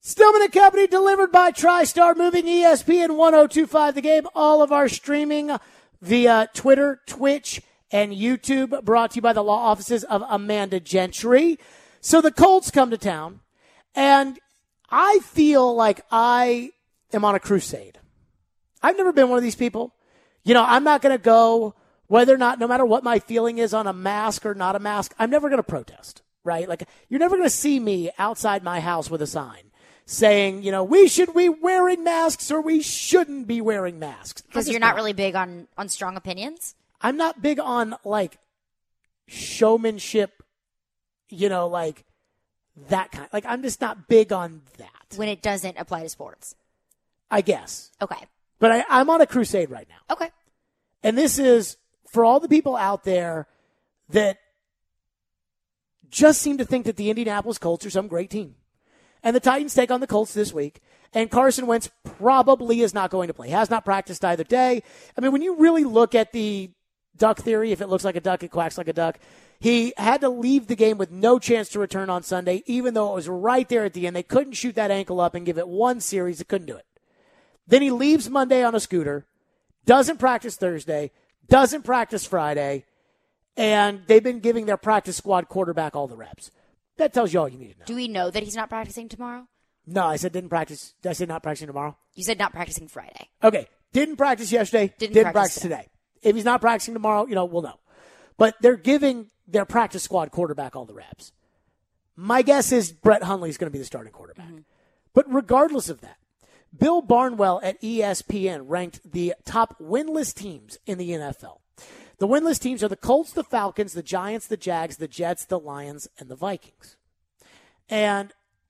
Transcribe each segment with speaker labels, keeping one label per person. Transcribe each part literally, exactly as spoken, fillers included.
Speaker 1: Stillman and Company, delivered by TriStar, moving E S P N ten twenty-five The Game. All of our streaming via Twitter, Twitch, and YouTube, brought to you by the law offices of Amanda Gentry. So the Colts come to town, and I feel like I am on a crusade. I've never been one of these people. You know, I'm not going to go, whether or not, no matter what my feeling is on a mask or not a mask, I'm never going to protest, right? Like, you're never going to see me outside my house with a sign saying, you know, we should be wearing masks or we shouldn't be wearing masks.
Speaker 2: Because you're not, not really big on, on strong opinions?
Speaker 1: I'm not big on, like, showmanship, you know, like, that kind. Like, I'm just not big on that.
Speaker 2: When it doesn't apply to sports.
Speaker 1: I guess.
Speaker 2: Okay.
Speaker 1: But I, I'm on a crusade right now.
Speaker 2: Okay.
Speaker 1: And this is for all the people out there that just seem to think that the Indianapolis Colts are some great team. And the Titans take on the Colts this week. And Carson Wentz probably is not going to play. Has not practiced either day. I mean, when you really look at the duck theory, if it looks like a duck, it quacks like a duck. He had to leave the game with no chance to return on Sunday, even though it was right there at the end. They couldn't shoot that ankle up and give it one series. They couldn't do it. Then he leaves Monday on a scooter, doesn't practice Thursday, doesn't practice Friday, and they've been giving their practice squad quarterback all the reps. That tells you all you need to know.
Speaker 2: Do we know that he's not practicing tomorrow?
Speaker 1: No, I said didn't practice. I said not practicing tomorrow.
Speaker 2: You said not practicing Friday.
Speaker 1: Okay. Didn't practice yesterday.
Speaker 2: Didn't,
Speaker 1: didn't
Speaker 2: practice,
Speaker 1: practice today. If he's not practicing tomorrow, you know, we'll know. But they're giving their practice squad quarterback all the reps. My guess is Brett Hundley is going to be the starting quarterback. Mm-hmm. But regardless of that, Bill Barnwell at E S P N ranked the top winless teams in the N F L. The winless teams are the Colts, the Falcons, the Giants, the Jags, the Jets, the Lions, and the Vikings. And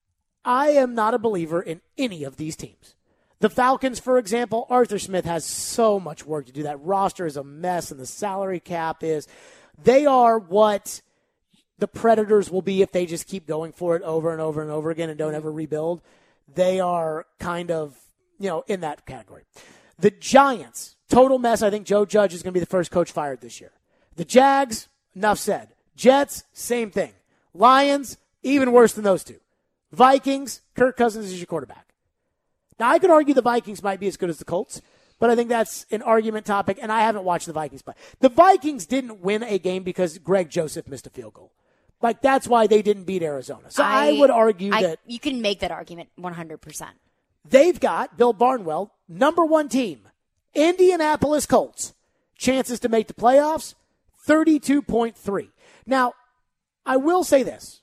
Speaker 1: I am not a believer in any of these teams. The Falcons, for example, Arthur Smith has so much work to do. That roster is a mess, and the salary cap is. They are what the Predators will be if they just keep going for it over and over and over again and don't ever rebuild. They are kind of, you know, in that category. The Giants, total mess. I think Joe Judge is going to be the first coach fired this year. The Jags, enough said. Jets, same thing. Lions, even worse than those two. Vikings, Kirk Cousins is your quarterback. Now, I could argue the Vikings might be as good as the Colts, but I think that's an argument topic, and I haven't watched the Vikings play. The Vikings didn't win a game because Greg Joseph missed a field goal. Like, that's why they didn't beat Arizona. So I, I would argue
Speaker 2: I,
Speaker 1: that...
Speaker 2: You can make that argument one hundred percent.
Speaker 1: They've got, Bill Barnwell, number one team, Indianapolis Colts, chances to make the playoffs, thirty-two point three. Now, I will say this.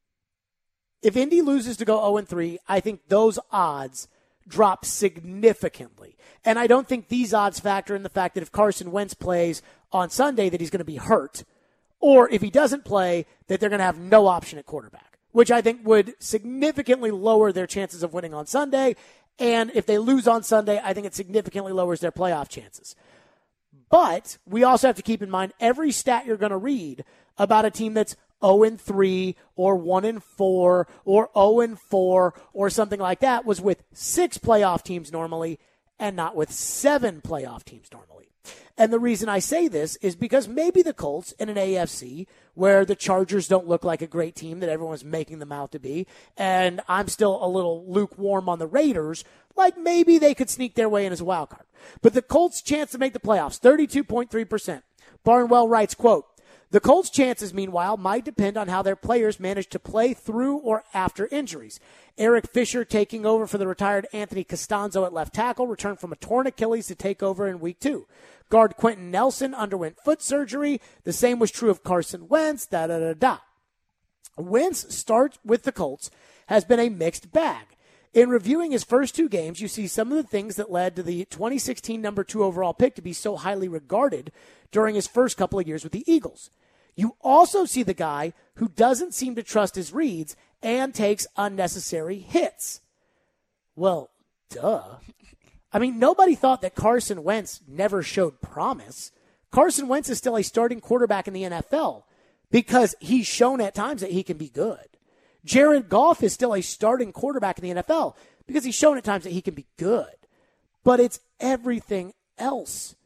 Speaker 1: If Indy loses to go oh and three, I think those odds drop significantly. And I don't think these odds factor in the fact that if Carson Wentz plays on Sunday that he's going to be hurt, or if he doesn't play, that they're going to have no option at quarterback, which I think would significantly lower their chances of winning on Sunday. And if they lose on Sunday, I think it significantly lowers their playoff chances. But we also have to keep in mind every stat you're going to read about a team that's oh and three or one and four or oh and four or something like that was with six playoff teams normally and not with seven playoff teams normally. And the reason I say this is because maybe the Colts in an A F C where the Chargers don't look like a great team that everyone's making them out to be, and I'm still a little lukewarm on the Raiders, like maybe they could sneak their way in as a wild card. But the Colts' chance to make the playoffs, thirty-two point three percent. Barnwell writes, quote, the Colts' chances, meanwhile, might depend on how their players manage to play through or after injuries. Eric Fisher, taking over for the retired Anthony Costanzo at left tackle, returned from a torn Achilles to take over in week two. Guard Quentin Nelson underwent foot surgery. The same was true of Carson Wentz, da-da-da-da. Wentz start with the Colts has been a mixed bag. In reviewing his first two games, you see some of the things that led to the twenty sixteen number two overall pick to be so highly regarded during his first couple of years with the Eagles. You also see the guy who doesn't seem to trust his reads and takes unnecessary hits. Well, duh. I mean, nobody thought that Carson Wentz never showed promise. Carson Wentz is still a starting quarterback in the N F L because he's shown at times that he can be good. Jared Goff is still a starting quarterback in the N F L because he's shown at times that he can be good. But it's everything else.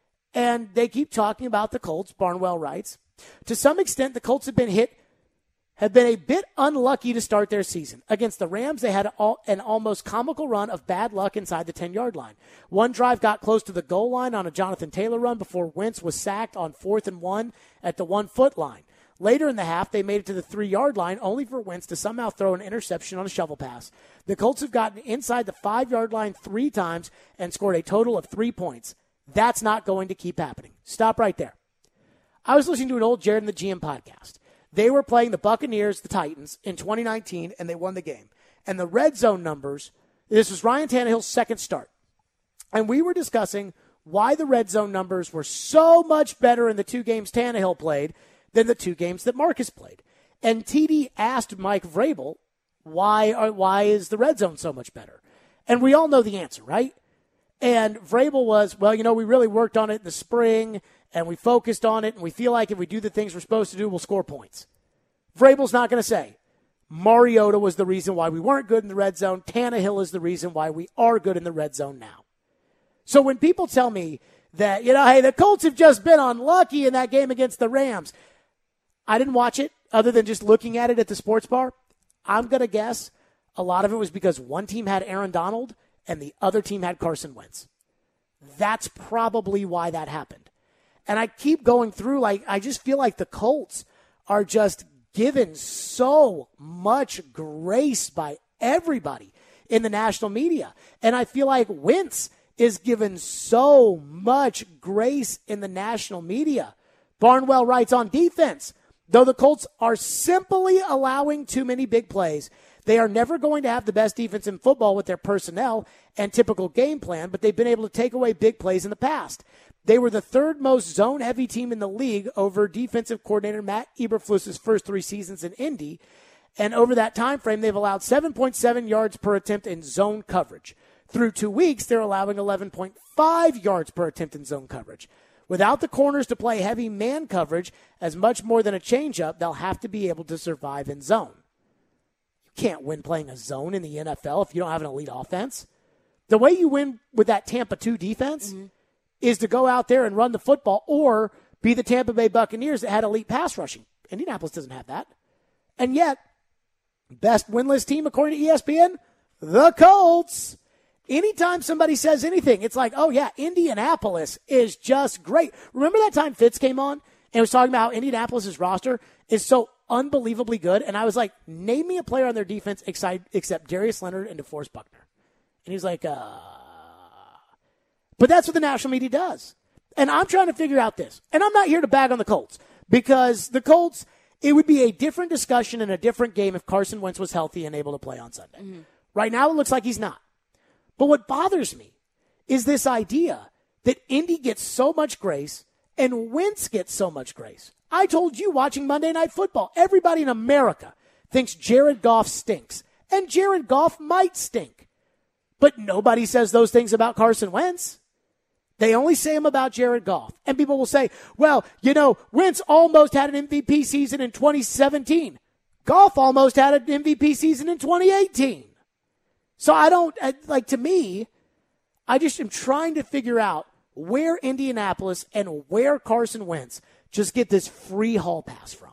Speaker 1: And they keep talking about the Colts, Barnwell writes. To some extent, the Colts have been hit have been a bit unlucky to start their season. Against the Rams, they had all, an almost comical run of bad luck inside the ten-yard line. One drive got close to the goal line on a Jonathan Taylor run before Wentz was sacked on fourth and one at the one-foot line. Later in the half, they made it to the three-yard line, only for Wentz to somehow throw an interception on a shovel pass. The Colts have gotten inside the five-yard line three times and scored a total of three points. That's not going to keep happening. Stop right there. I was listening to an old Jared and the G M podcast. They were playing the Buccaneers, the Titans, in twenty nineteen, and they won the game. And the red zone numbers, this was Ryan Tannehill's second start. And we were discussing why the red zone numbers were so much better in the two games Tannehill played than the two games that Marcus played. And T D asked Mike Vrabel, why, are, why is the red zone so much better? And we all know the answer, right? And Vrabel was, well, you know, we really worked on it in the spring, and we focused on it, and we feel like if we do the things we're supposed to do, we'll score points. Vrabel's not going to say, Mariota was the reason why we weren't good in the red zone. Tannehill is the reason why we are good in the red zone now. So when people tell me that, you know, hey, the Colts have just been unlucky in that game against the Rams, I didn't watch it other than just looking at it at the sports bar. I'm going to guess a lot of it was because one team had Aaron Donald and the other team had Carson Wentz. That's probably why that happened. And I keep going through, like, I just feel like the Colts are just given so much grace by everybody in the national media. And I feel like Wentz is given so much grace in the national media. Barnwell writes on defense, though the Colts are simply allowing too many big plays, they are never going to have the best defense in football with their personnel and typical game plan, but they've been able to take away big plays in the past. They were the third most zone-heavy team in the league over defensive coordinator Matt Eberflus's first three seasons in Indy, and over that time frame, they've allowed seven point seven yards per attempt in zone coverage. Through two weeks, they're allowing eleven point five yards per attempt in zone coverage. Without the corners to play heavy man coverage as much more than a changeup, they'll have to be able to survive in zone. You can't win playing a zone in the N F L if you don't have an elite offense. The way you win with that Tampa two defense mm-hmm. is to go out there and run the football or be the Tampa Bay Buccaneers that had elite pass rushing. Indianapolis doesn't have that. And yet, best winless team according to E S P N, the Colts. Anytime somebody says anything, it's like, oh, yeah, Indianapolis is just great. Remember that time Fitz came on and was talking about how Indianapolis' roster is so unbelievably good? And I was like, name me a player on their defense except Darius Leonard and DeForest Buckner. And he's like, uh. But that's what the national media does. And I'm trying to figure out this. And I'm not here to bag on the Colts because the Colts, it would be a different discussion and a different game if Carson Wentz was healthy and able to play on Sunday. Mm-hmm. Right now, it looks like he's not. But what bothers me is this idea that Indy gets so much grace and Wentz gets so much grace. I told you watching Monday Night Football, everybody in America thinks Jared Goff stinks. And Jared Goff might stink. But nobody says those things about Carson Wentz. They only say them about Jared Goff. And people will say, well, you know, Wentz almost had an M V P season in twenty seventeen. Goff almost had an M V P season in twenty eighteen. So I don't, like, to me, I just am trying to figure out where Indianapolis and where Carson Wentz just get this free hall pass from.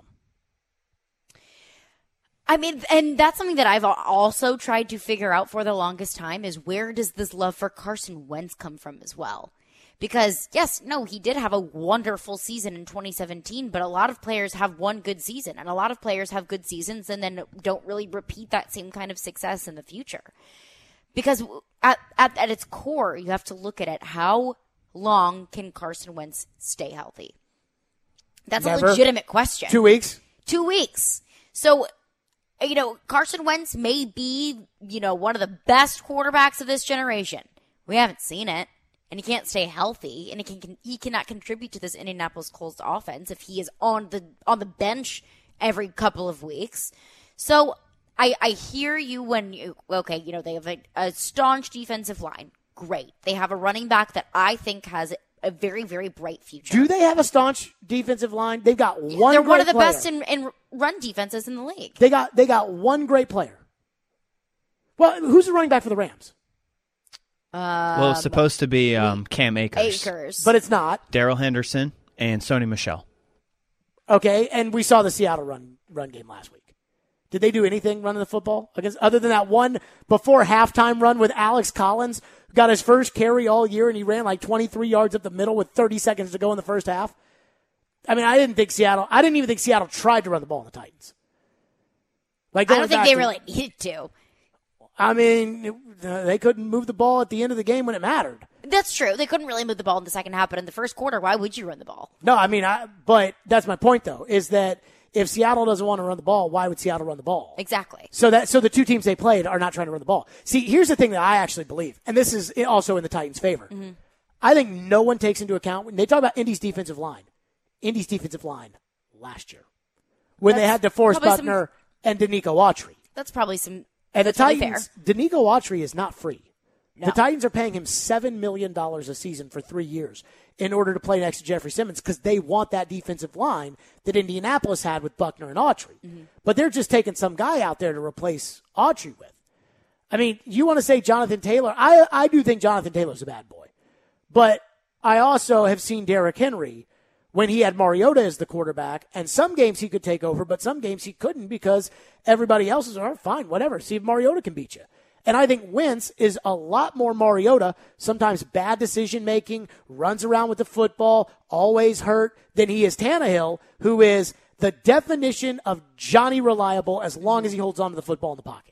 Speaker 2: I mean, and that's something that I've also tried to figure out for the longest time is where does this love for Carson Wentz come from as well? Because, yes, no, he did have a wonderful season in twenty seventeen, but a lot of players have one good season, and a lot of players have good seasons and then don't really repeat that same kind of success in the future. Because at, at, at its core, you have to look at it. How long can Carson Wentz stay healthy? That's Never. a legitimate question.
Speaker 1: Two weeks?
Speaker 2: Two weeks. So, you know, Carson Wentz may be, you know, one of the best quarterbacks of this generation. We haven't seen it. And he can't stay healthy, and he can he cannot contribute to this Indianapolis Colts offense if he is on the on the bench every couple of weeks. So I I hear you when you okay, you know, they have a, a staunch defensive line. Great. They have a running back that I think has a very, very bright future.
Speaker 1: Do they have a staunch defensive line? They've got one
Speaker 2: They're
Speaker 1: great
Speaker 2: one of the
Speaker 1: player.
Speaker 2: best in, in run defenses in the league.
Speaker 1: They got they got one great player. Well, who's the running back for the Rams?
Speaker 2: Um,
Speaker 3: well, it's supposed to be um, Cam Akers.
Speaker 2: Akers.
Speaker 1: But it's not.
Speaker 3: Darrell Henderson and Sony Michel.
Speaker 1: Okay, and we saw the Seattle run run game last week. Did they do anything running the football against, other than that one before halftime run with Alex Collins, who got his first carry all year, and he ran like twenty-three yards up the middle with thirty seconds to go in the first half? I mean, I didn't think Seattle, I didn't even think Seattle tried to run the ball on the Titans. Like,
Speaker 2: I don't think they
Speaker 1: to,
Speaker 2: really needed to.
Speaker 1: I mean, they couldn't move the ball at the end of the game when it mattered.
Speaker 2: That's true. They couldn't really move the ball in the second half, but in the first quarter, why would you run the ball?
Speaker 1: No, I mean, I, but that's my point, though, is that if Seattle doesn't want to run the ball, why would Seattle run the ball?
Speaker 2: Exactly.
Speaker 1: So that so the two teams they played are not trying to run the ball. See, here's the thing that I actually believe, and this is also in the Titans' favor. Mm-hmm. I think no one takes into account, when they talk about Indy's defensive line, Indy's defensive line last year, when that's they had DeForest Buckner some, and Danico Autry.
Speaker 2: That's probably some
Speaker 1: And the
Speaker 2: totally
Speaker 1: Titans, Danico Autry is not free. No. The Titans are paying him seven million dollars a season for three years in order to play next to Jeffrey Simmons because they want that defensive line that Indianapolis had with Buckner and Autry. Mm-hmm. But they're just taking some guy out there to replace Autry with. I mean, you want to say Jonathan Taylor. I, I do think Jonathan Taylor's a bad boy. But I also have seen Derrick Henry when he had Mariota as the quarterback, and some games he could take over, but some games he couldn't because everybody else is, all right, fine, whatever. See if Mariota can beat you. And I think Wentz is a lot more Mariota, sometimes bad decision-making, runs around with the football, always hurt, than he is Tannehill, who is the definition of Johnny Reliable as long as he holds on to the football in the pocket.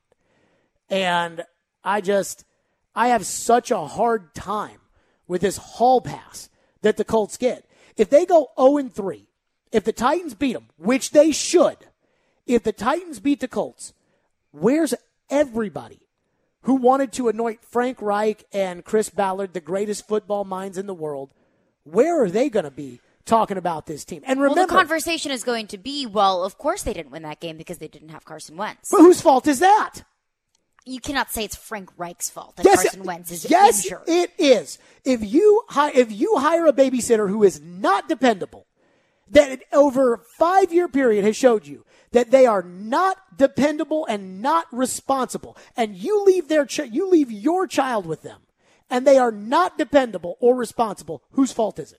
Speaker 1: And I just, I have such a hard time with this hall pass that the Colts get. If they go oh and three, if the Titans beat them, which they should, if the Titans beat the Colts, where's everybody who wanted to anoint Frank Reich and Chris Ballard the greatest football minds in the world? Where are they going to be talking about this team? And remember,
Speaker 2: well, the conversation is going to be, well, of course they didn't win that game because they didn't have Carson Wentz.
Speaker 1: But whose fault is that?
Speaker 2: You cannot say it's Frank Reich's fault that
Speaker 1: yes,
Speaker 2: Carson Wentz is
Speaker 1: yes,
Speaker 2: injured.
Speaker 1: Yes, it is. If you if you hire a babysitter who is not dependable, that over a five-year period has showed you that they are not dependable and not responsible, and you leave their ch- you leave your child with them, and they are not dependable or responsible, whose fault is it?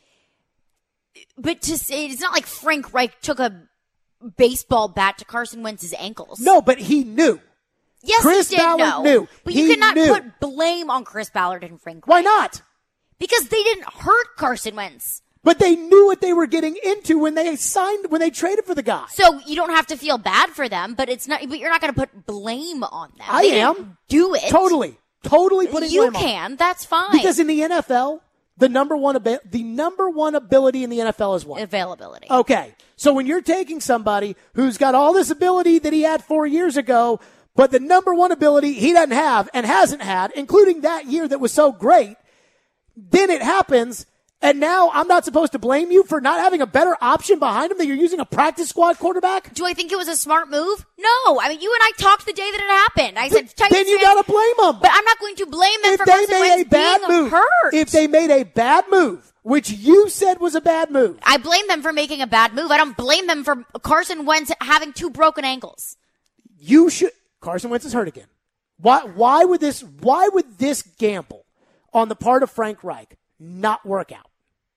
Speaker 2: But to say, it's not like Frank Reich took a baseball bat to Carson Wentz's ankles.
Speaker 1: No, but he knew.
Speaker 2: Yes,
Speaker 1: Chris
Speaker 2: he did
Speaker 1: Ballard
Speaker 2: know.
Speaker 1: knew.
Speaker 2: But
Speaker 1: he
Speaker 2: you cannot
Speaker 1: knew.
Speaker 2: put blame on Chris Ballard and Frank Reich.
Speaker 1: Why not?
Speaker 2: Because they didn't hurt Carson Wentz.
Speaker 1: But they knew what they were getting into when they signed, when they traded for the guy.
Speaker 2: So you don't have to feel bad for them, but it's not. But you're not going to put blame on them.
Speaker 1: I
Speaker 2: they
Speaker 1: am.
Speaker 2: Didn't do it
Speaker 1: totally, totally putting
Speaker 2: you
Speaker 1: blame on.
Speaker 2: You can. That's fine.
Speaker 1: Because in the N F L, the number one abi- the number one ability in the N F L is what?
Speaker 2: Availability.
Speaker 1: Okay, so when you're taking somebody who's got all this ability that he had four years ago, but the number one ability he doesn't have and hasn't had, including that year that was so great, then it happens. And now I'm not supposed to blame you for not having a better option behind him that you're using a practice squad quarterback?
Speaker 2: Do I think it was a smart move? No. I mean, you and I talked the day that it happened. I said,
Speaker 1: but then you got to blame them.
Speaker 2: But I'm not going to blame them
Speaker 1: if
Speaker 2: for
Speaker 1: they
Speaker 2: Carson
Speaker 1: made
Speaker 2: Wentz
Speaker 1: a bad
Speaker 2: being
Speaker 1: move,
Speaker 2: hurt.
Speaker 1: If they made a bad move, which you said was a bad move.
Speaker 2: I blame them for making a bad move. I don't blame them for Carson Wentz having two broken ankles.
Speaker 1: You should. Carson Wentz is hurt again. Why? Why would this? Why would this gamble on the part of Frank Reich not work out?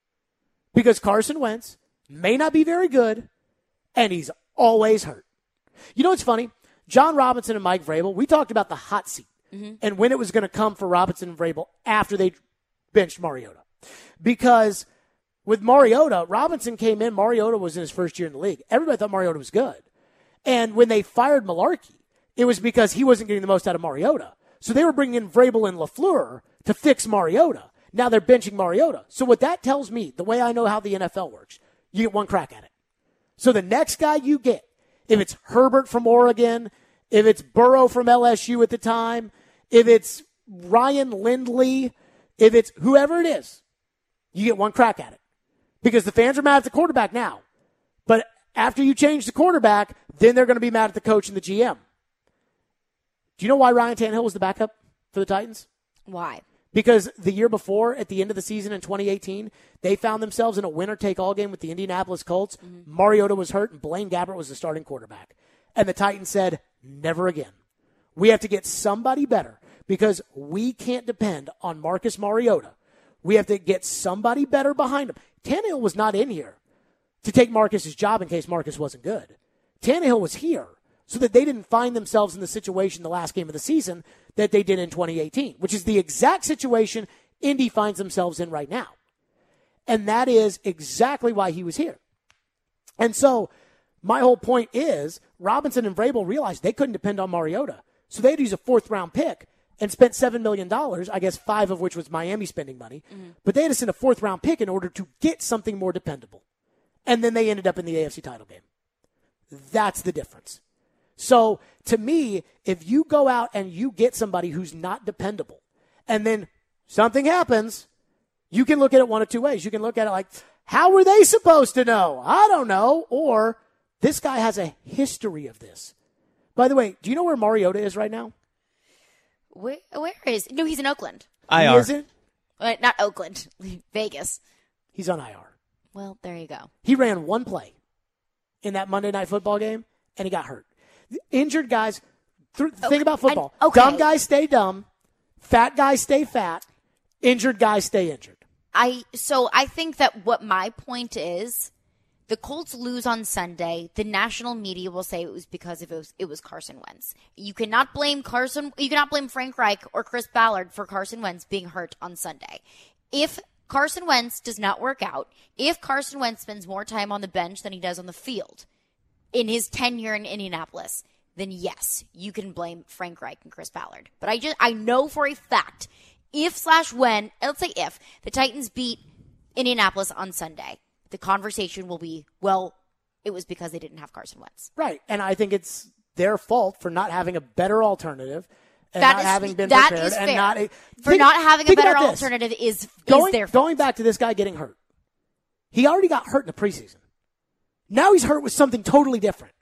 Speaker 1: Because Carson Wentz may not be very good, and he's always hurt. You know what's funny? John Robinson and Mike Vrabel, we talked about the hot seat mm-hmm. and when it was going to come for Robinson and Vrabel after they benched Mariota. Because with Mariota, Robinson came in, Mariota was in his first year in the league. Everybody thought Mariota was good. And when they fired Malarkey, it was because he wasn't getting the most out of Mariota. So they were bringing in Vrabel and LaFleur to fix Mariota. Now they're benching Mariota. So what that tells me, the way I know how the N F L works, you get one crack at it. So the next guy you get, if it's Herbert from Oregon, if it's Burrow from L S U at the time, if it's Ryan Lindley, if it's whoever it is, you get one crack at it. Because the fans are mad at the quarterback now. But after you change the quarterback, then they're going to be mad at the coach and the G M. Do you know why Ryan Tannehill was the backup for the Titans?
Speaker 2: Why?
Speaker 1: Because the year before, at the end of the season in twenty eighteen, they found themselves in a winner-take-all game with the Indianapolis Colts. Mm-hmm. Mariota was hurt, and Blaine Gabbert was the starting quarterback. And the Titans said, never again. We have to get somebody better because we can't depend on Marcus Mariota. We have to get somebody better behind him. Tannehill was not in here to take Marcus's job in case Marcus wasn't good. Tannehill was here so that they didn't find themselves in the situation the last game of the season that they did in twenty eighteen, which is the exact situation Indy finds themselves in right now. And that is exactly why he was here. And so my whole point is Robinson and Vrabel realized they couldn't depend on Mariota. So they had to use a fourth-round pick and spent seven million dollars, I guess five of which was Miami spending money. Mm-hmm. But they had to send a fourth-round pick in order to get something more dependable. And then they ended up in the A F C title game. That's the difference. So to me, if you go out and you get somebody who's not dependable, and then something happens, you can look at it one of two ways. You can look at it like, how were they supposed to know? I don't know. Or this guy has a history of this. By the way, do you know where Mariota is right now?
Speaker 2: Where, where is? No, he's in Oakland.
Speaker 3: I R.
Speaker 1: He isn't?
Speaker 2: Uh, not Oakland, Vegas.
Speaker 1: He's on I R.
Speaker 2: Well, there you go.
Speaker 1: He ran one play in that Monday Night Football game, and he got hurt. Injured guys, th-
Speaker 2: okay.
Speaker 1: think about football.
Speaker 2: I, okay.
Speaker 1: Dumb guys stay dumb. Fat guys stay fat. Injured guys stay injured.
Speaker 2: I So I think that what my point is, the Colts lose on Sunday. The national media will say it was because of it was, it was Carson Wentz. You cannot blame Carson. You cannot blame Frank Reich or Chris Ballard for Carson Wentz being hurt on Sunday. If Carson Wentz does not work out, if Carson Wentz spends more time on the bench than he does on the field in his tenure in Indianapolis, then yes, you can blame Frank Reich and Chris Ballard. But I just I know for a fact, if slash when, let's say if, the Titans beat Indianapolis on Sunday, the conversation will be, well, it was because they didn't have Carson Wentz.
Speaker 1: Right. And I think it's their fault for not having a better alternative and
Speaker 2: that
Speaker 1: not
Speaker 2: is,
Speaker 1: having been
Speaker 2: that
Speaker 1: prepared.
Speaker 2: Is
Speaker 1: and
Speaker 2: fair.
Speaker 1: Not a,
Speaker 2: for
Speaker 1: think,
Speaker 2: not having a better
Speaker 1: alternative
Speaker 2: alternative is,
Speaker 1: going,
Speaker 2: is their fault.
Speaker 1: Going back to this guy getting hurt. He already got hurt in the preseason. Now he's hurt with something totally different.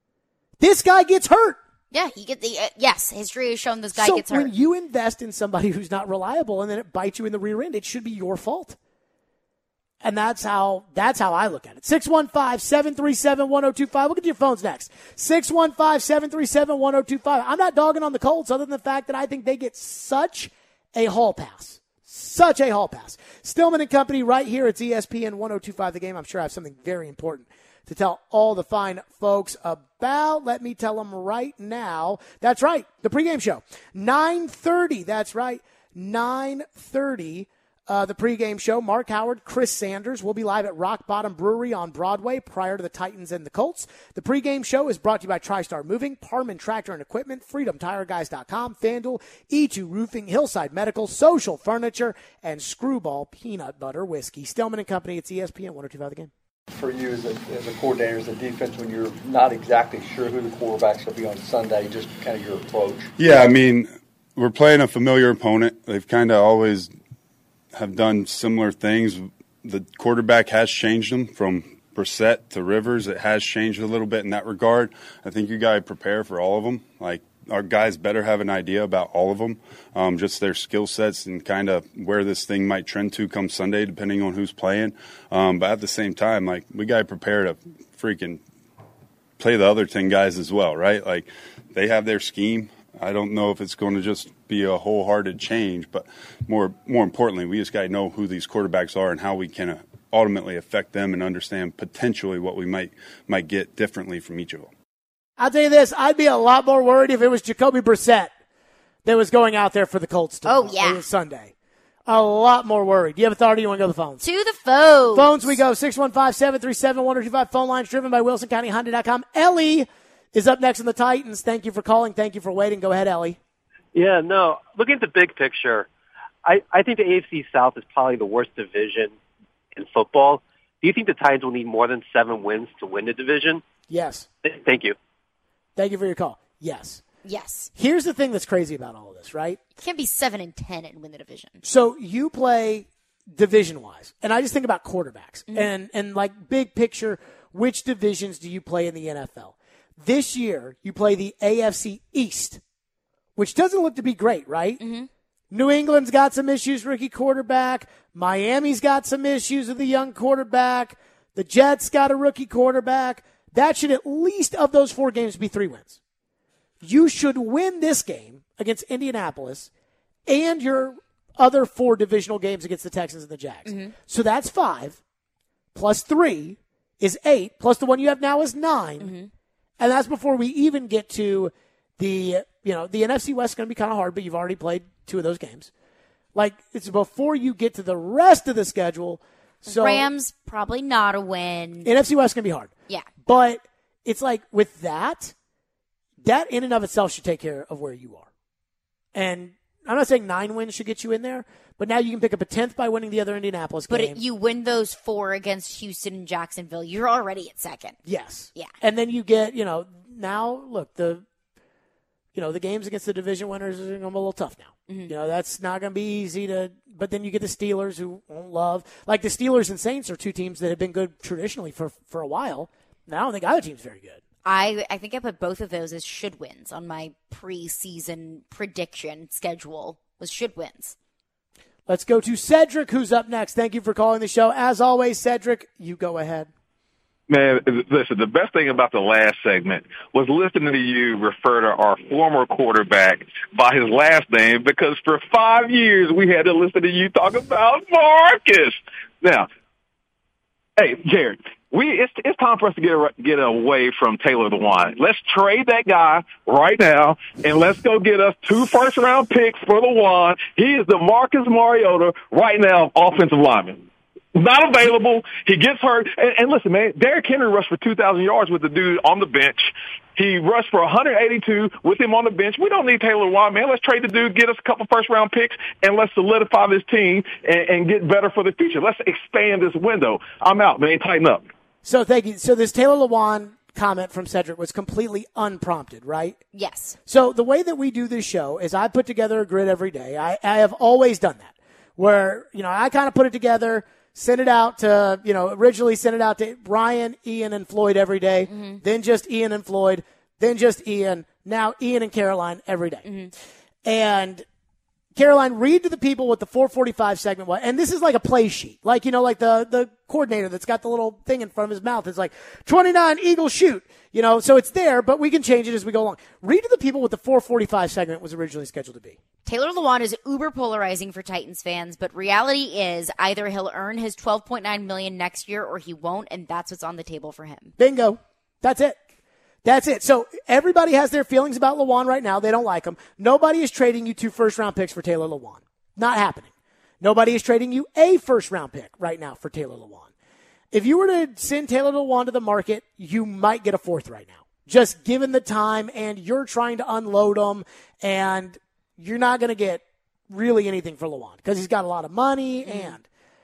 Speaker 1: This guy gets hurt.
Speaker 2: Yeah, he get the uh, yes. History has shown this guy
Speaker 1: so
Speaker 2: gets hurt.
Speaker 1: When you invest in somebody who's not reliable and then it bites you in the rear end, it should be your fault. And that's how that's how I look at it. six one five, seven three seven, one oh two five. We'll get to your phones next. six one five, seven three seven, one oh two five. I'm not dogging on the Colts other than the fact that I think they get such a hall pass. Such a hall pass. Stillman and Company right here. It's E S P N one oh two five The Game. I'm sure I have something very important to tell all the fine folks about. Let me tell them right now. That's right. The pregame show. nine thirty. That's right. nine thirty. Uh, the pregame show. Mark Howard, Chris Sanders will be live at Rock Bottom Brewery on Broadway prior to the Titans and the Colts. The pregame show is brought to you by TriStar Moving, Parman Tractor and Equipment, Freedom Tire Guys dot com, FanDuel, E two Roofing, Hillside Medical, Social Furniture, and Screwball Peanut Butter Whiskey. Stillman and Company. It's E S P N one oh two five The Game.
Speaker 4: For you as a, as a coordinator, as a defense, when you're not exactly sure who the quarterback's going to be on Sunday, just kind of your approach?
Speaker 5: Yeah, I mean, we're playing a familiar opponent. They've kind of always have done similar things. The quarterback has changed them from Brissett to Rivers. It has changed a little bit in that regard. I think you got to prepare for all of them. Like, our guys better have an idea about all of them, um, just their skill sets and kind of where this thing might trend to come Sunday, depending on who's playing. Um, but at the same time, like, we got to prepare to freaking play the other ten guys as well, right? Like, they have their scheme. I don't know if it's going to just be a wholehearted change, but more more importantly, we just got to know who these quarterbacks are and how we can uh, ultimately affect them and understand potentially what we might might get differently from each of them.
Speaker 1: I'll tell you this, I'd be a lot more worried if it was Jacoby Brissett that was going out there for the Colts tomorrow,
Speaker 2: oh, yeah.
Speaker 1: Sunday. A lot more worried. Do you have authority? You want to go to the phones?
Speaker 2: To the phones.
Speaker 1: Phones we go. six one five, seven three seven, one oh two five. Phone lines driven by Wilson County Honda dot com. Ellie is up next on the Titans. Thank you for calling. Thank you for waiting. Go ahead, Ellie.
Speaker 6: Yeah, no. Looking at the big picture, I, I think the A F C South is probably the worst division in football. Do you think the Titans will need more than seven wins to win the division?
Speaker 1: Yes.
Speaker 6: Thank you.
Speaker 1: Thank you for your call. Yes.
Speaker 2: Yes.
Speaker 1: Here's the thing that's crazy about all of this, right?
Speaker 2: You can't be seven and ten and win the division.
Speaker 1: So you play division-wise, and I just think about quarterbacks.
Speaker 2: Mm-hmm.
Speaker 1: And, and like, big picture, which divisions do you play in the N F L? This year, you play the A F C East, which doesn't look to be great, right?
Speaker 2: Mm-hmm.
Speaker 1: New England's got some issues, rookie quarterback. Miami's got some issues with a young quarterback. The Jets got a rookie quarterback. That should at least, of those four games, be three wins. You should win this game against Indianapolis and your other four divisional games against the Texans and the Jags. Mm-hmm. So that's five, plus three is eight, plus the one you have now is nine. Mm-hmm. And that's before we even get to the, you know, the N F C West is going to be kind of hard, but you've already played two of those games. Like, it's before you get to the rest of the schedule. So
Speaker 2: Rams, probably not a win.
Speaker 1: N F C West is going to be hard.
Speaker 2: Yeah.
Speaker 1: But it's like with that, that in and of itself should take care of where you are. And I'm not saying nine wins should get you in there, but now you can pick up a tenth by winning the other Indianapolis
Speaker 2: but
Speaker 1: game.
Speaker 2: But you win those four against Houston and Jacksonville, you're already at second.
Speaker 1: Yes.
Speaker 2: Yeah.
Speaker 1: And then you get, you know, now, look, the you know, the games against the division winners are going to be a little tough now. Mm-hmm. You know, that's not going to be easy to – but then you get the Steelers who won't love – like the Steelers and Saints are two teams that have been good traditionally for, for a while. And I don't think either team's very good.
Speaker 2: I I think I put both of those as should wins on my preseason prediction schedule was should wins.
Speaker 1: Let's go to Cedric, who's up next. Thank you for calling the show. As always, Cedric, you go ahead.
Speaker 7: Man, listen, the best thing about the last segment was listening to you refer to our former quarterback by his last name because for five years we had to listen to you talk about Marcus. Now, hey, Jared, we it's it's time for us to get get away from Taylor Lewan. Let's trade that guy right now, and let's go get us two first-round picks for Lewan. He is the Marcus Mariota right now offensive lineman. Not available. He gets hurt. And, and listen, man, Derrick Henry rushed for two thousand yards with the dude on the bench. He rushed for one hundred eighty-two with him on the bench. We don't need Taylor Lewan, man. Let's trade the dude, get us a couple first-round picks, and let's solidify this team and, and get better for the future. Let's expand this window. I'm out, man. Tighten up.
Speaker 1: So thank you. So this Taylor Lewan comment from Cedric was completely unprompted, right?
Speaker 2: Yes.
Speaker 1: So the way that we do this show is I put together a grid every day. I, I have always done that where, you know, I kind of put it together – send it out to, you know, originally send it out to Brian, Ian, and Floyd every day, mm-hmm. then just Ian and Floyd, then just Ian, now Ian and Caroline every day. Mm-hmm. And Caroline, read to the people what the four forty-five segment was. And this is like a play sheet. Like, you know, like the, the coordinator that's got the little thing in front of his mouth. It's like twenty-nine Eagles shoot. You know, so it's there, but we can change it as we go along. Read to the people what the four forty-five segment was originally scheduled to be.
Speaker 2: Taylor Lewan is uber polarizing for Titans fans, but reality is either he'll earn his twelve point nine million dollars next year or he won't, and that's what's on the table for him.
Speaker 1: Bingo. That's it. That's it. So everybody has their feelings about Lewan right now. They don't like him. Nobody is trading you two first-round picks for Taylor Lewan. Not happening. Nobody is trading you a first-round pick right now for Taylor Lewan. If you were to send Taylor Lewan to the market, you might get a fourth right now. Just given the time, and you're trying to unload him, and you're not going to get really anything for Lewan because he's got a lot of money, mm. and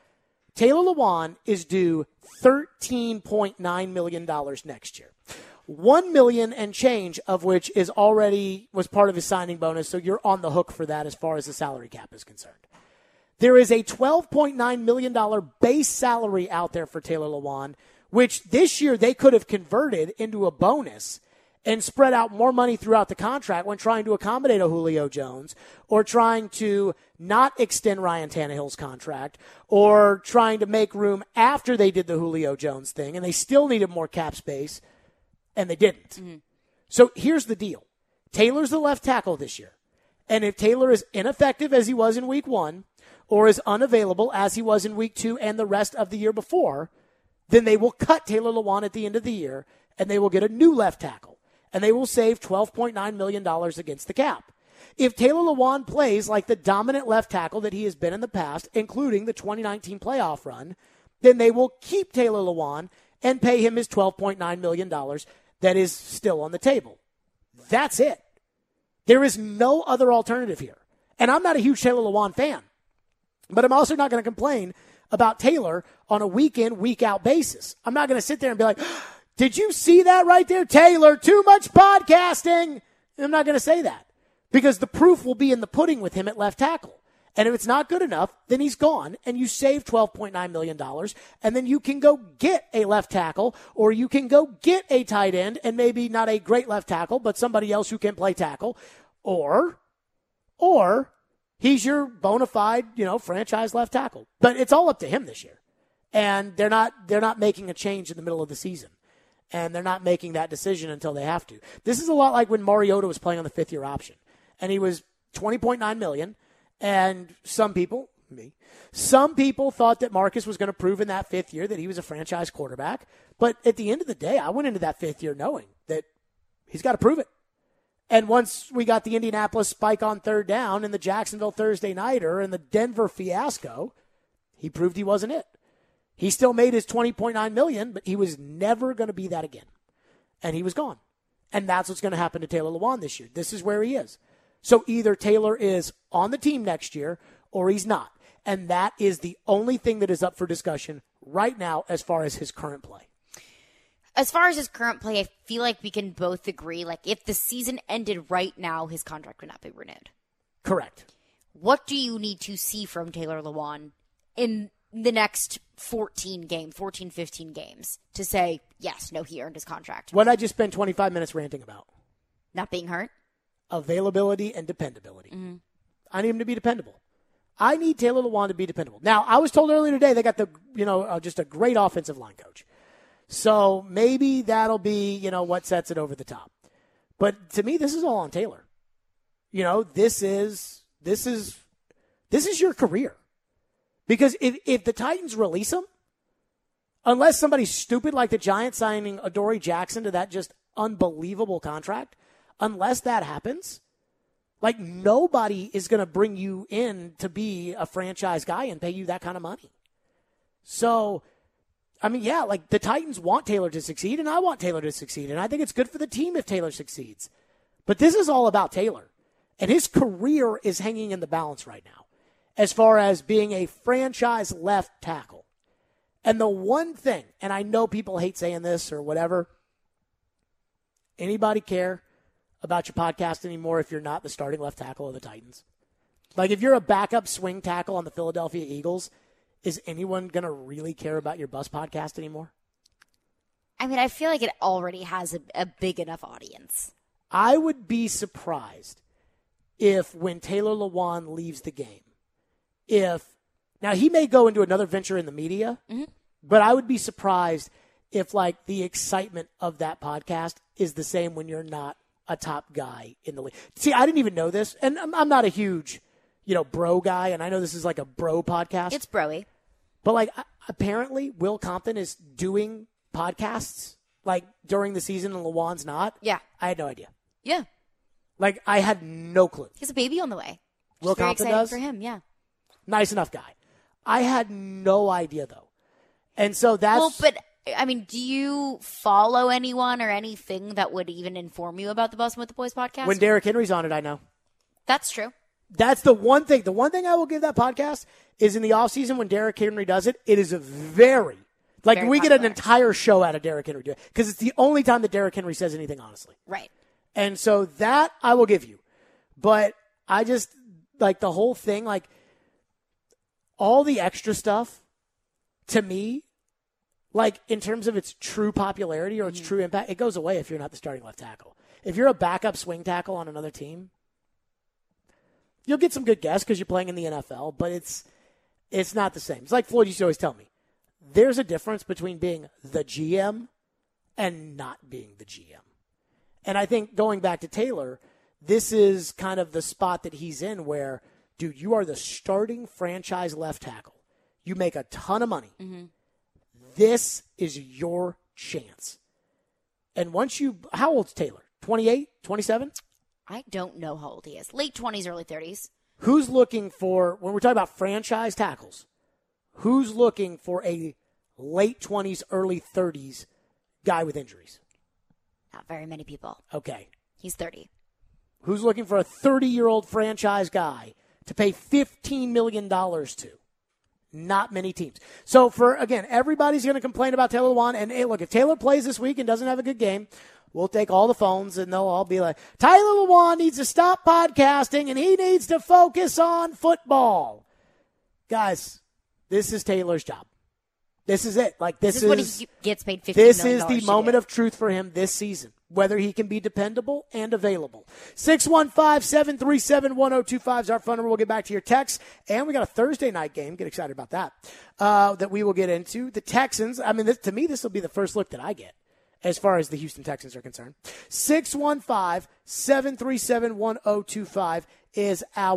Speaker 1: Taylor Lewan is due thirteen point nine million dollars next year. One million and change of which is already was part of his signing bonus, so you're on the hook for that as far as the salary cap is concerned. There is a twelve point nine million dollars base salary out there for Taylor Lewan, which this year they could have converted into a bonus and spread out more money throughout the contract when trying to accommodate a Julio Jones or trying to not extend Ryan Tannehill's contract or trying to make room after they did the Julio Jones thing, and they still needed more cap space. And they didn't. Mm-hmm. So here's the deal. Taylor's the left tackle this year. And if Taylor is ineffective as he was in week one or is unavailable as he was in week two and the rest of the year before, then they will cut Taylor Lewan at the end of the year and they will get a new left tackle. And they will save twelve point nine million dollars against the cap. If Taylor Lewan plays like the dominant left tackle that he has been in the past, including the twenty nineteen playoff run, then they will keep Taylor Lewan and pay him his twelve point nine million dollars that is still on the table. That's it. There is no other alternative here. And I'm not a huge Taylor Lewan fan, but I'm also not going to complain about Taylor on a week-in, week-out basis. I'm not going to sit there and be like, did you see that right there, Taylor? Too much podcasting. I'm not going to say that because the proof will be in the pudding with him at left tackle. And if it's not good enough, then he's gone, and you save twelve point nine million dollars, and then you can go get a left tackle, or you can go get a tight end, and maybe not a great left tackle, but somebody else who can play tackle, or, or he's your bona fide, you know, franchise left tackle. But it's all up to him this year, and they're not they're not making a change in the middle of the season, and they're not making that decision until they have to. This is a lot like when Mariota was playing on the fifth-year option, and he was twenty point nine million dollars. And some people, me, some people thought that Marcus was going to prove in that fifth year that he was a franchise quarterback. But at the end of the day, I went into that fifth year knowing that he's got to prove it. And once we got the Indianapolis spike on third down and the Jacksonville Thursday nighter and the Denver fiasco, he proved he wasn't it. He still made his twenty point nine million dollars, but he was never going to be that again. And he was gone. And that's what's going to happen to Taylor Lewan this year. This is where he is. So either Taylor is on the team next year or he's not. And that is the only thing that is up for discussion right now as far as his current play.
Speaker 2: As far as his current play, I feel like we can both agree, like, if the season ended right now, his contract would not be renewed.
Speaker 1: Correct.
Speaker 2: What do you need to see from Taylor Lewan in the next fourteen games, fourteen, fifteen games to say, yes, no, he earned his contract?
Speaker 1: What I just spent twenty-five minutes ranting about.
Speaker 2: Not being hurt?
Speaker 1: Availability and dependability.
Speaker 2: Mm-hmm.
Speaker 1: I need him to be dependable. I need Taylor Lewan to be dependable. Now, I was told earlier today they got the, you know, uh, just a great offensive line coach. So maybe that'll be, you know, what sets it over the top. But to me, this is all on Taylor. You know, this is this is this is your career. Because if if the Titans release him, unless somebody's stupid like the Giants signing Adoree Jackson to that just unbelievable contract, unless that happens, like nobody is going to bring you in to be a franchise guy and pay you that kind of money. So, I mean, yeah, like the Titans want Taylor to succeed, and I want Taylor to succeed, and I think it's good for the team if Taylor succeeds. But this is all about Taylor, and his career is hanging in the balance right now as far as being a franchise left tackle. And the one thing, and I know people hate saying this or whatever, anybody care about your podcast anymore if you're not the starting left tackle of the Titans? Like if you're a backup swing tackle on the Philadelphia Eagles, is anyone going to really care about your bus podcast anymore?
Speaker 2: I mean, I feel like it already has a, a big enough audience.
Speaker 1: I would be surprised if when Taylor Lewan leaves the game, if, now he may go into another venture in the media, mm-hmm. but I would be surprised if like the excitement of that podcast is the same when you're not a top guy in the league. See, I didn't even know this, and I'm, I'm not a huge, you know, bro guy, and I know this is like a bro podcast.
Speaker 2: It's broy.
Speaker 1: But, like, apparently Will Compton is doing podcasts, like, during the season and Lewan's not.
Speaker 2: Yeah.
Speaker 1: I had no idea.
Speaker 2: Yeah.
Speaker 1: Like, I had no clue.
Speaker 2: He has a baby on the way.
Speaker 1: Will
Speaker 2: very
Speaker 1: Compton
Speaker 2: exciting
Speaker 1: does?
Speaker 2: for him, yeah.
Speaker 1: Nice enough guy. I had no idea, though. And so that's...
Speaker 2: Well, but, I mean, do you follow anyone or anything that would even inform you about the Bussin' with the Boys podcast?
Speaker 1: When Derrick Henry's on it, I know.
Speaker 2: That's true.
Speaker 1: That's the one thing. The one thing I will give that podcast is in the offseason when Derrick Henry does it, it is a very, like
Speaker 2: very
Speaker 1: we
Speaker 2: popular.
Speaker 1: get an entire show out of Derrick Henry doing it because it's the only time that Derrick Henry says anything honestly.
Speaker 2: Right.
Speaker 1: And so that I will give you. But I just, like the whole thing, like all the extra stuff to me, like in terms of its true popularity or its mm-hmm. true impact, it goes away if you're not the starting left tackle. If you're a backup swing tackle on another team, you'll get some good guests because you're playing in the N F L, but it's it's not the same. It's like Floyd used to always tell me. There's a difference between being the G M and not being the G M. And I think going back to Taylor, this is kind of the spot that he's in where, dude, you are the starting franchise left tackle. You make a ton of money. Mm-hmm. This is your chance. And once you, how old's Taylor? twenty-eight, twenty-seven?
Speaker 2: I don't know how old he is. Late twenties, early thirties.
Speaker 1: Who's looking for, when we're talking about franchise tackles, who's looking for a late twenties, early thirties guy with injuries?
Speaker 2: Not very many people.
Speaker 1: Okay.
Speaker 2: He's thirty.
Speaker 1: Who's looking for a thirty-year-old franchise guy to pay fifteen million dollars to? Not many teams. So, for, again, everybody's going to complain about Taylor Lewan. And, hey, look, if Taylor plays this week and doesn't have a good game, we'll take all the phones and they'll all be like, Taylor Lewan needs to stop podcasting and he needs to focus on football. Guys, this is Taylor's job. This is it. Like this,
Speaker 2: this is, is what he gets paid fifteen
Speaker 1: This
Speaker 2: million
Speaker 1: is the moment
Speaker 2: do.
Speaker 1: of truth for him this season, whether he can be dependable and available. six one five, seven three seven, one oh two five is our phone number. We'll get back to your texts. And we got a Thursday night game. Get excited about that. Uh, that we will get into. The Texans, I mean, this, to me, this will be the first look that I get as far as the Houston Texans are concerned. six one five, seven three seven, one oh two five is our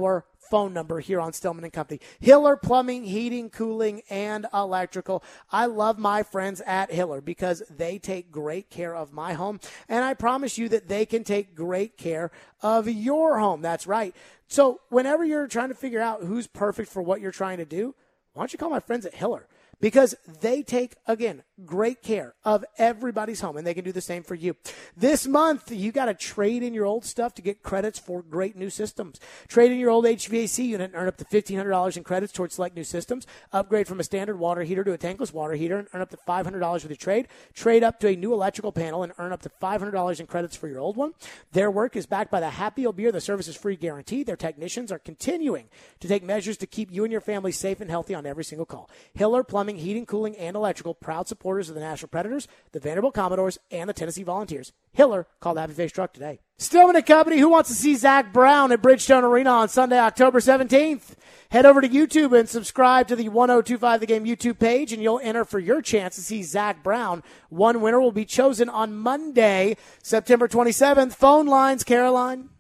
Speaker 1: phone number here on Stillman and Company. Hiller Plumbing, Heating, Cooling, and Electrical. I love my friends at Hiller because they take great care of my home, and I promise you that they can take great care of your home. That's right. So whenever you're trying to figure out who's perfect for what you're trying to do, why don't you call my friends at Hiller? Because they take, again, great care of everybody's home, and they can do the same for you. This month, you got to trade in your old stuff to get credits for great new systems. Trade in your old H V A C unit and earn up to fifteen hundred dollars in credits towards select new systems. Upgrade from a standard water heater to a tankless water heater and earn up to five hundred dollars with your trade. Trade up to a new electrical panel and earn up to five hundred dollars in credits for your old one. Their work is backed by the Happy Old Beer, the service is free guarantee. Their technicians are continuing to take measures to keep you and your family safe and healthy on every single call. Hiller Plumbing, Heating, Cooling, and Electrical, proud supporters of the National Predators, the Vanderbilt Commodores, and the Tennessee Volunteers. Hiller, call the Happy Face Truck today. Stillman and Company, who wants to see Zach Brown at Bridgestone Arena on Sunday, October seventeenth? Head over to YouTube and subscribe to the ten twenty-five The Game YouTube page, and you'll enter for your chance to see Zach Brown. One winner will be chosen on Monday, September twenty-seventh. Phone lines, Caroline.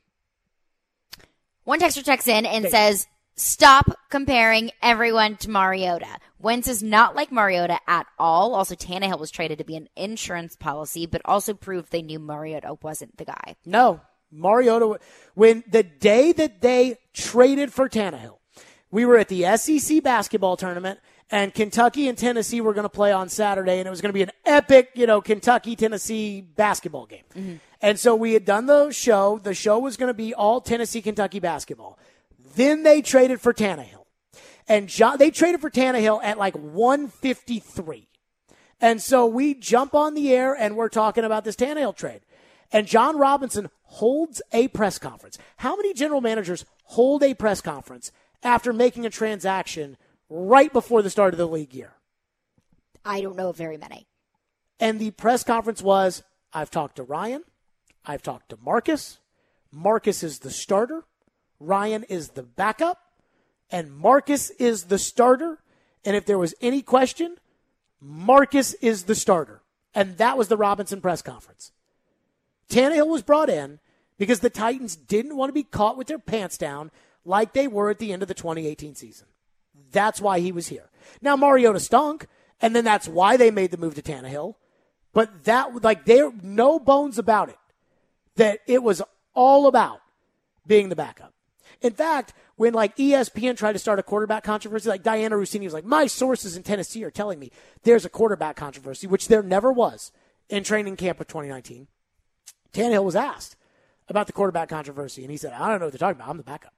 Speaker 2: One texter checks in and says, stop comparing everyone to Mariota. Wentz is not like Mariota at all. Also, Tannehill was traded to be an insurance policy, but also proved they knew Mariota wasn't the guy.
Speaker 1: No, Mariota, when the day that they traded for Tannehill, we were at the S E C basketball tournament, and Kentucky and Tennessee were going to play on Saturday, and it was going to be an epic, you know, Kentucky-Tennessee basketball game. Mm-hmm. And so we had done the show. The show was going to be all Tennessee-Kentucky basketball. Then they traded for Tannehill. And John, they traded for Tannehill at like one fifty-three. And so we jump on the air and we're talking about this Tannehill trade. And John Robinson holds a press conference. How many general managers hold a press conference after making a transaction right before the start of the league year?
Speaker 2: I don't know very many.
Speaker 1: And the press conference was, I've talked to Ryan. I've talked to Marcus. Marcus is the starter. Ryan is the backup. And Marcus is the starter. And if there was any question, Marcus is the starter. And that was the Robinson press conference. Tannehill was brought in because the Titans didn't want to be caught with their pants down like they were at the end of the twenty eighteen season. That's why he was here. Now, Mariota stunk, and then that's why they made the move to Tannehill. But that, like, there no bones about it, that it was all about being the backup. In fact, when like E S P N tried to start a quarterback controversy, like Diana Rossini was like, my sources in Tennessee are telling me there's a quarterback controversy, which there never was in training camp of twenty nineteen. Tannehill was asked about the quarterback controversy, and he said, I don't know what they're talking about. I'm the backup.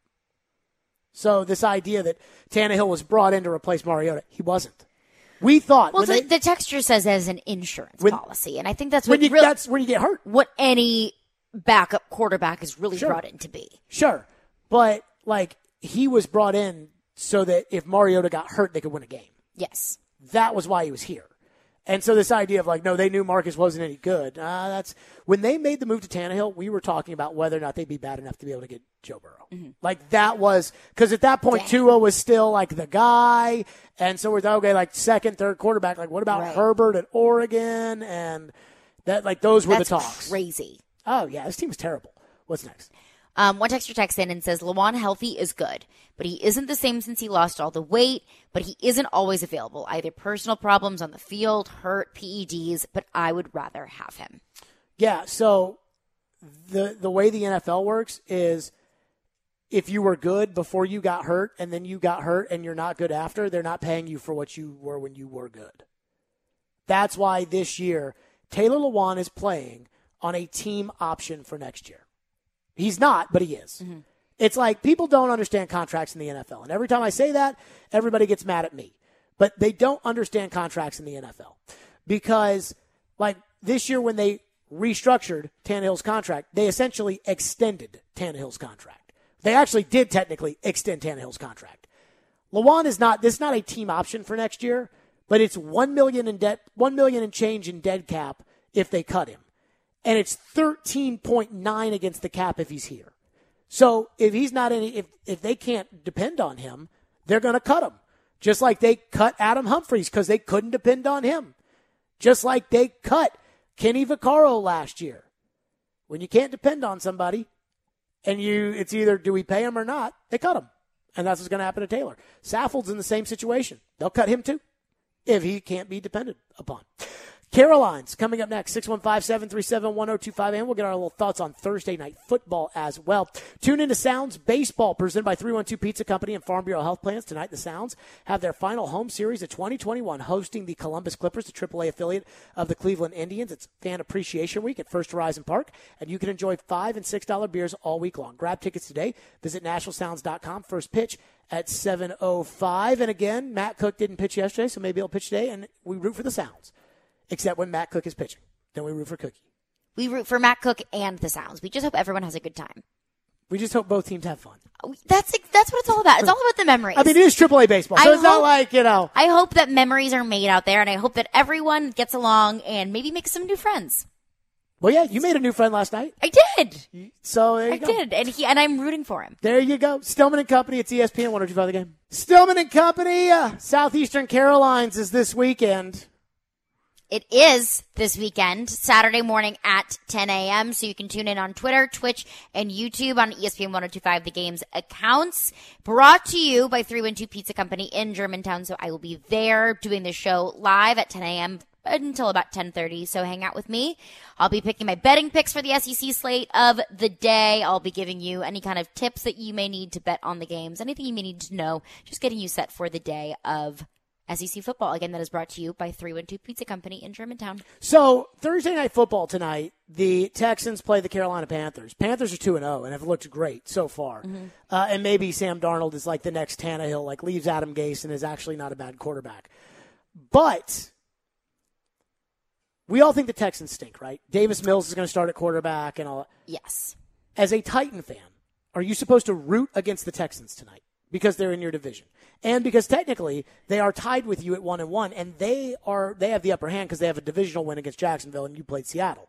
Speaker 1: So this idea that Tannehill was brought in to replace Mariota, he wasn't. We thought.
Speaker 2: Well, the,
Speaker 1: they,
Speaker 2: the texture says as an insurance
Speaker 1: when,
Speaker 2: policy, and I think that's
Speaker 1: when
Speaker 2: what
Speaker 1: you,
Speaker 2: really,
Speaker 1: that's where you get hurt.
Speaker 2: What any backup quarterback is really
Speaker 1: sure.
Speaker 2: brought in to be.
Speaker 1: Sure. But, like, he was brought in so that if Mariota got hurt, they could win a game.
Speaker 2: Yes.
Speaker 1: That was why he was here. And so this idea of, like, no, they knew Marcus wasn't any good. Uh, that's when they made the move to Tannehill, we were talking about whether or not they'd be bad enough to be able to get Joe Burrow. Mm-hmm. Like, that was – because at that point, Dang. Tua was still, like, the guy. And so we're like, okay, like, second, third quarterback. Like, what about right. Herbert at Oregon? And, that like, those were
Speaker 2: that's
Speaker 1: the talks.
Speaker 2: Crazy.
Speaker 1: Oh, yeah, this team is terrible. What's next?
Speaker 2: Um, one texter texts in and says, Lawan healthy is good, but he isn't the same since he lost all the weight, but he isn't always available. Either personal problems on the field, hurt, P E Ds, but I would rather have him.
Speaker 1: Yeah, so the the way the N F L works is if you were good before you got hurt and then you got hurt and you're not good after, they're not paying you for what you were when you were good. That's why this year Taylor Lewan is playing on a team option for next year. He's not, but he is. Mm-hmm. It's like people don't understand contracts in the N F L. And every time I say that, everybody gets mad at me. But they don't understand contracts in the N F L. Because, like, this year when they restructured Tannehill's contract, they essentially extended Tannehill's contract. They actually did technically extend Tannehill's contract. Lewan is not, this is not a team option for next year, but it's one million dollars in debt, one million dollars in change in dead cap if they cut him. And it's thirteen point nine against the cap if he's here. So if he's not any, if, if they can't depend on him, they're going to cut him. Just like they cut Adam Humphries because they couldn't depend on him. Just like they cut Kenny Vaccaro last year. When you can't depend on somebody, And you, it's either do we pay him or not, they cut him. And that's what's going to happen to Taylor. Saffold's in the same situation. They'll cut him too if he can't be depended upon. Caroline's coming up next, six one five, seven three seven, one oh two five, and we'll get our little thoughts on Thursday night football as well. Tune into Sounds Baseball, presented by three one two Pizza Company and Farm Bureau Health Plans. Tonight, the Sounds have their final home series of twenty twenty-one, hosting the Columbus Clippers, the triple A affiliate of the Cleveland Indians. It's Fan Appreciation Week at First Horizon Park, and you can enjoy five and six dollar beers all week long. Grab tickets today. Visit Nashville Sounds dot com. First pitch at seven oh five. And again, Matt Cook didn't pitch yesterday, so maybe he'll pitch today, and we root for the Sounds. Except when Matt Cook is pitching. Then we root for Cookie.
Speaker 2: We root for Matt Cook and the Sounds. We just hope everyone has a good time.
Speaker 1: We just hope both teams have fun.
Speaker 2: That's that's what it's all about. It's all about the memories.
Speaker 1: I mean, it is triple A baseball, so
Speaker 2: I
Speaker 1: it's not
Speaker 2: hope-
Speaker 1: like, you know.
Speaker 2: I hope that memories are made out there, and I hope that everyone gets along and maybe makes some new friends.
Speaker 1: Well, yeah, you made a new friend last night.
Speaker 2: I did.
Speaker 1: So there you
Speaker 2: I
Speaker 1: go.
Speaker 2: did, and he and I'm rooting for him.
Speaker 1: There you go. Stillman and Company. It's E S P N one oh two five The Game. Stillman and Company, uh, Southeastern Carolines is this weekend.
Speaker 2: It is this weekend, Saturday morning at ten a.m., so you can tune in on Twitter, Twitch, and YouTube on E S P N one oh two five The Game's accounts. Brought to you by three one two Pizza Company in Germantown, so I will be there doing the show live at ten a.m. until about ten thirty, so hang out with me. I'll be picking my betting picks for the S E C slate of the day. I'll be giving you any kind of tips that you may need to bet on the games, anything you may need to know, just getting you set for the day of S E C football. Again, that is brought to you by three one two Pizza Company in Germantown.
Speaker 1: So, Thursday night football tonight, the Texans play the Carolina Panthers. Panthers are two and oh and have looked great so far. Mm-hmm. Uh, and maybe Sam Darnold is like the next Tannehill, like leaves Adam Gase and is actually not a bad quarterback. But we all think the Texans stink, right? Davis Mills is going to start at quarterback and all.
Speaker 2: Yes.
Speaker 1: As a Titan fan, are you supposed to root against the Texans tonight because they're in your division? And because technically they are tied with you at one and one, and they are they have the upper hand because they have a divisional win against Jacksonville, and you played Seattle.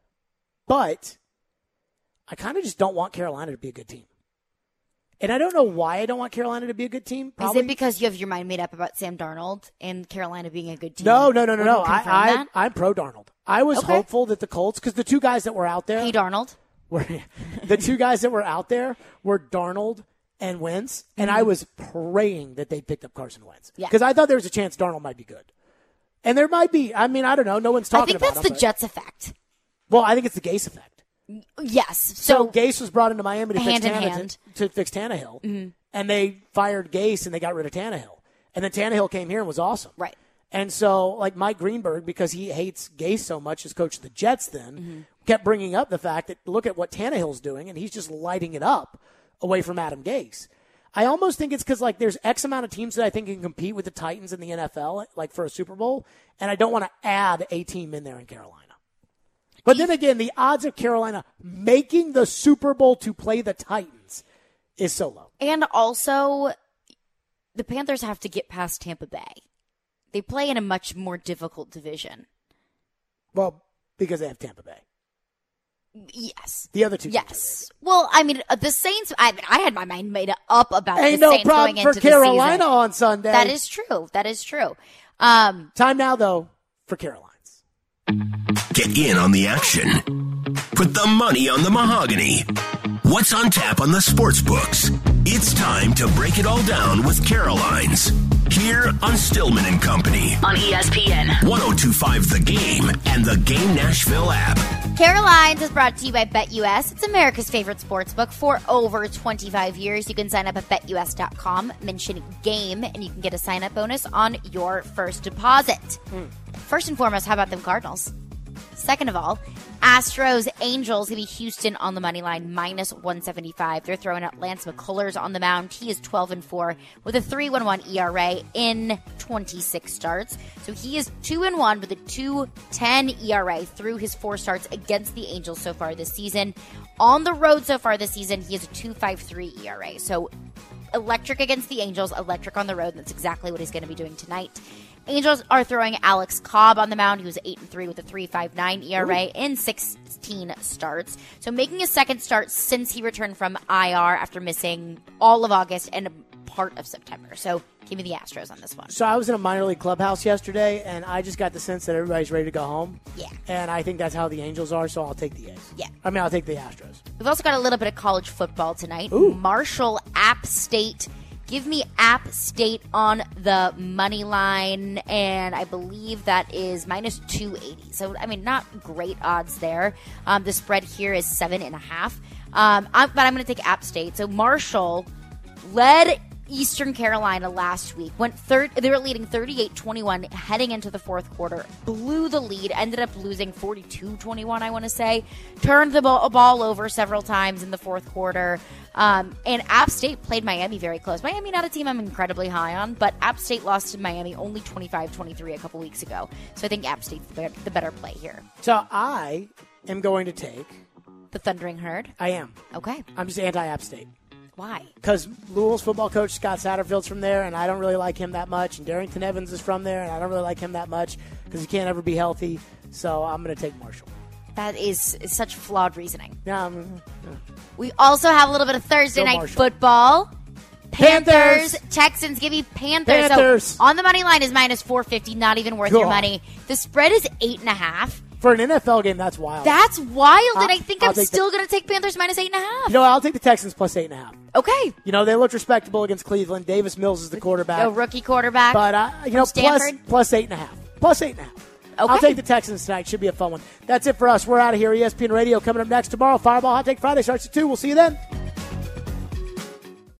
Speaker 1: But I kind of just don't want Carolina to be a good team, and I don't know why I don't want Carolina to be a good team. Probably.
Speaker 2: Is it because you have your mind made up about Sam Darnold and Carolina being a good team?
Speaker 1: No, no, no, no,
Speaker 2: Would
Speaker 1: no.
Speaker 2: you confirm
Speaker 1: I, I
Speaker 2: that?
Speaker 1: I'm pro Darnold. I was
Speaker 2: Okay.
Speaker 1: hopeful that the Colts, because the two guys that were out there,
Speaker 2: Hey, Darnold.
Speaker 1: were the two guys that were out there were Darnold and Wentz, and I was praying that they picked up Carson Wentz
Speaker 2: Yeah.
Speaker 1: because I thought there was a chance Darnold might be good, and there might be. I mean, I don't know. No one's
Speaker 2: I
Speaker 1: talking
Speaker 2: think
Speaker 1: about
Speaker 2: that's
Speaker 1: him,
Speaker 2: the
Speaker 1: but-
Speaker 2: Jets effect.
Speaker 1: Well, I think it's the Gase effect.
Speaker 2: Yes.
Speaker 1: So,
Speaker 2: So,
Speaker 1: Gase was brought into Miami to
Speaker 2: Hand
Speaker 1: fix
Speaker 2: in
Speaker 1: Tannehill,
Speaker 2: hand.
Speaker 1: to fix Tannehill, mm-hmm. and they fired Gase and they got rid of Tannehill, and then Tannehill came here and was awesome.
Speaker 2: right.
Speaker 1: And so, like Mike Greenberg, because he hates Gase so much as coach of the Jets then,
Speaker 2: Mm-hmm.
Speaker 1: kept bringing up the fact that look at what Tannehill's doing, and he's just lighting it up away from Adam Gase. I almost think it's because, like, there's X amount of teams that I think can compete with the Titans in the N F L, like, for a Super Bowl, and I don't want to add a team in there in Carolina. But then again, the odds of Carolina making the Super Bowl to play the Titans is so low.
Speaker 2: And also, the Panthers have to get past Tampa Bay. They play in a much more difficult division.
Speaker 1: Well, because they have Tampa Bay.
Speaker 2: Yes.
Speaker 1: The other two teams are
Speaker 2: Yes. Well, I mean, uh, the Saints, I mean, I had my mind made up about
Speaker 1: Ain't
Speaker 2: the
Speaker 1: no
Speaker 2: Saints
Speaker 1: problem
Speaker 2: going
Speaker 1: for
Speaker 2: into
Speaker 1: Carolina
Speaker 2: the season.
Speaker 1: on Sunday.
Speaker 2: That is true. That is true. Um,
Speaker 1: Time now, though, for Carolines.
Speaker 8: Get in on the action. Put the money on the mahogany. What's on tap on the sports books? It's time to break it all down with Carolines. Here on Stillman and Company.
Speaker 9: On E S P N.
Speaker 8: one oh two five The Game and the Game Nashville app.
Speaker 2: Carolines is brought to you by BetUS. It's America's favorite sports book for over twenty-five years. You can sign up at bet U S dot com, mention GAME, and you can get a sign-up bonus on your first deposit. Mm. First and foremost, how about them Cardinals? Second of all, Astros, Angels, going to be Houston on the money line, minus one seventy-five. They're throwing out Lance McCullers on the mound. He is twelve and four with a three point one one E R A in twenty-six starts. So he is two and one with a two ten E R A through his four starts against the Angels so far this season. On the road so far this season, he has a two point five three E R A. So electric against the Angels, electric on the road. And that's exactly what he's going to be doing tonight. Angels are throwing Alex Cobb on the mound. He was eight and three with a three point five nine E R A Ooh. in sixteen starts. So making his second start since he returned from I R after missing all of August and part of September. So give me the Astros on this one.
Speaker 1: So I was in a minor league clubhouse yesterday, and I just got the sense that everybody's ready to go home.
Speaker 2: Yeah.
Speaker 1: And I think that's how the Angels are, so I'll take the A's.
Speaker 2: Yeah.
Speaker 1: I mean, I'll take the Astros.
Speaker 2: We've also got a little bit of college football tonight.
Speaker 1: Ooh.
Speaker 2: Marshall, App State. Give me App State on the money line, and I believe that is minus two eighty. So, I mean, not great odds there. Um, the spread here is seven and a half. Um, I'm, but I'm going to take App State. So Marshall led Eastern Carolina last week. Went third. They were leading thirty-eight twenty-one heading into the fourth quarter. Blew the lead. Ended up losing forty-two twenty-one, I want to say. Turned the ball, ball over several times in the fourth quarter. Um, and App State played Miami very close. Miami, not a team I'm incredibly high on, but App State lost to Miami only twenty-five twenty-three a couple weeks ago. So I think App State's the better play here.
Speaker 1: So I am going to take
Speaker 2: the Thundering Herd.
Speaker 1: I am.
Speaker 2: Okay.
Speaker 1: I'm just anti-App State.
Speaker 2: Why?
Speaker 1: Because Louisville's football coach, Scott Satterfield's from there, and I don't really like him that much. And Darrington Evans is from there, and I don't really like him that much because he can't ever be healthy. So I'm going to take Marshall.
Speaker 2: That is, is such flawed reasoning.
Speaker 1: Yeah, I'm, yeah.
Speaker 2: We also have a little bit of Thursday
Speaker 1: Go
Speaker 2: night
Speaker 1: Marshall.
Speaker 2: football. Panthers,
Speaker 1: Panthers.
Speaker 2: Texans, give me Panthers.
Speaker 1: Panthers.
Speaker 2: So on the money line is minus four fifty, not even worth
Speaker 1: Cool.
Speaker 2: your money. The spread is eight and a half.
Speaker 1: For an N F L game, that's wild.
Speaker 2: That's wild, and
Speaker 1: I'll-
Speaker 2: I think
Speaker 1: I'll
Speaker 2: I'm
Speaker 1: take
Speaker 2: still going to take Panthers minus eight and a half.
Speaker 1: You know, I'll take the Texans plus eight and a half.
Speaker 2: Okay.
Speaker 1: You know, they looked respectable against Cleveland. Davis Mills is the quarterback.
Speaker 2: A rookie quarterback.
Speaker 1: But, uh, you know, plus,
Speaker 2: Stanford?
Speaker 1: plus eight and a half. Plus eight and a half.
Speaker 2: Okay.
Speaker 1: I'll take the Texans tonight. Should be a fun one. That's it for us. We're out of here. E S P N Radio coming up next tomorrow. Fireball Hot Take Friday starts at two. We'll see you then.